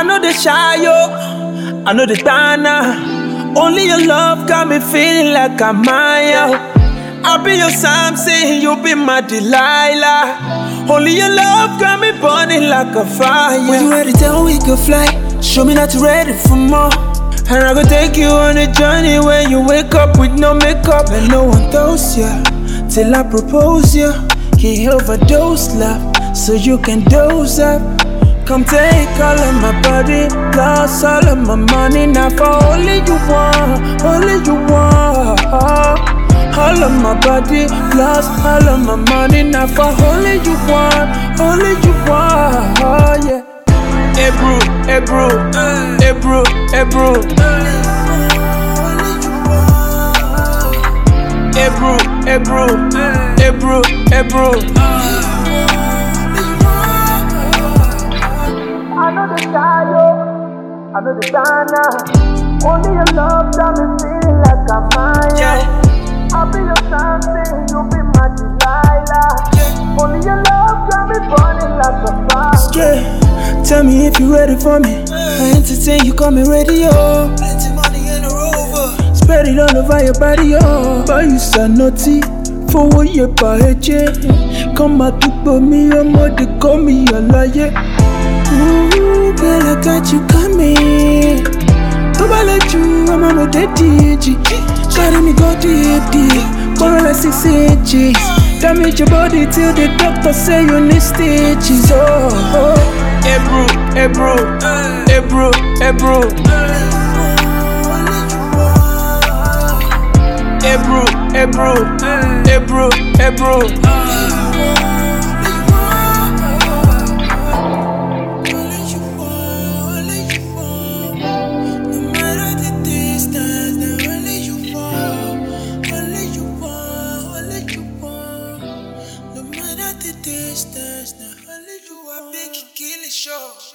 know the shy, yo. I know the Dana. Only your love got me feeling like I'm Maya. I'll be your Samson, you be my Delilah. Only your love got me burning like a fire. When you ready, tell we can fly. Show me that you're ready for more. And I go take you on a journey when you wake up with no makeup and no one tells ya. Till I propose ya, he overdose love, so you can dose up. Come take all of my body, lost all of my money. Now for only you want, only you want. All of my body, lost all of my money. Now for only you want, yeah. Hey bro, hey bro, hey bro, hey bro. Hey bro, hey bro, hey bro, hey bro. I know the Tayo, I know the Dana. Only your love got me feeling like I'm Maya. I'll be your something, you'll be my Delilah. Only your love got me burning like a fire. Yeah, tell me if you're ready for me. I entertain you, call me radio. Plenty money in a Rover. Spread it all over your body, yo. But you so naughty. For what you buy, come out to put me on what they call me a liar. Ooh, girl, I got you coming. Don't I let you, I'm on a dead DJ. Carry me go deep, more like 6 inches. Damage your body till the doctor say you need stitches. Oh. Hey bro, hey bro, hey bro, hey bro. Hey bro, hey bro, hey bro, hey bro. Distance, now only you are big, kill it, show.